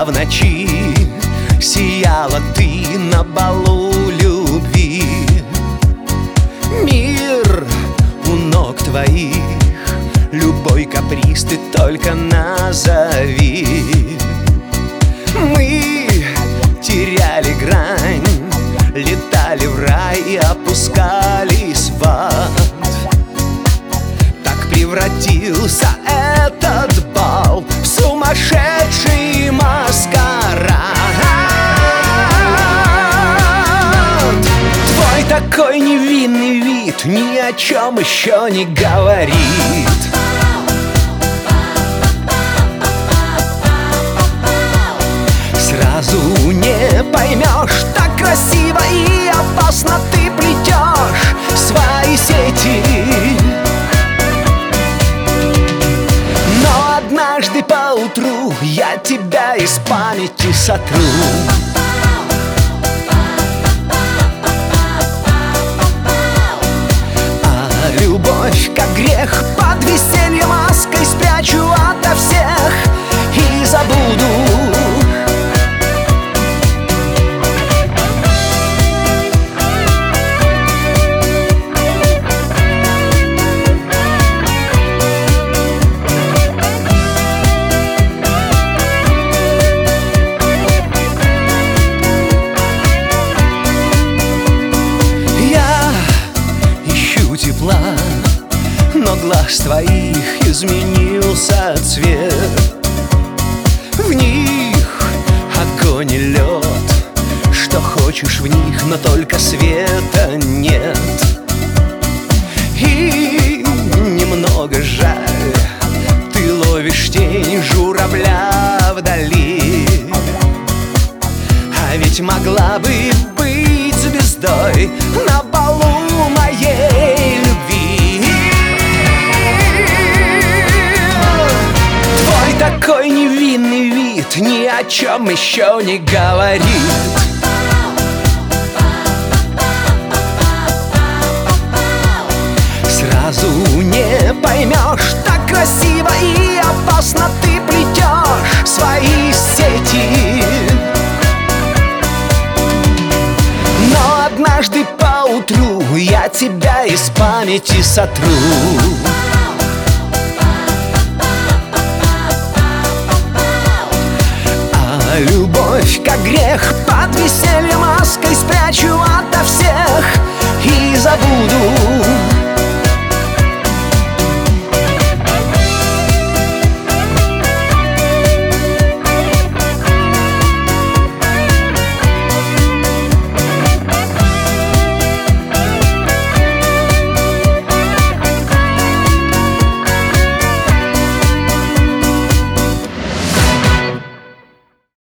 в ночи сияла ты на балу любви. Мир у ног твоих, любой каприз ты только назови. Мы теряли грань, летали в рай и опускались в ад. Так превратился этот бал в сумасшедший маскарад. Твой такой невинный вид ни о чем еще не говорит. Сразу не поймешь, так красиво и опасно ты плетешь свои сети. Но однажды поутру я тебя из памяти сотру. А любовь, как грех, под веселье маской спрячу ото всех и забуду. Но глаз твоих изменился цвет, в них огонь и лед. Что хочешь в них, но только света нет. И немного жаль, ты ловишь тень журавля вдали. А ведь могла бы быть звездой на балу моей любви. Такой невинный вид ни о чем еще не говорит. Сразу не поймешь, так красиво и опасно ты плетешь свои сети. Но однажды поутру я тебя из памяти сотру. Любовь, как грех, под веселье маской спрячу ото всех и забуду.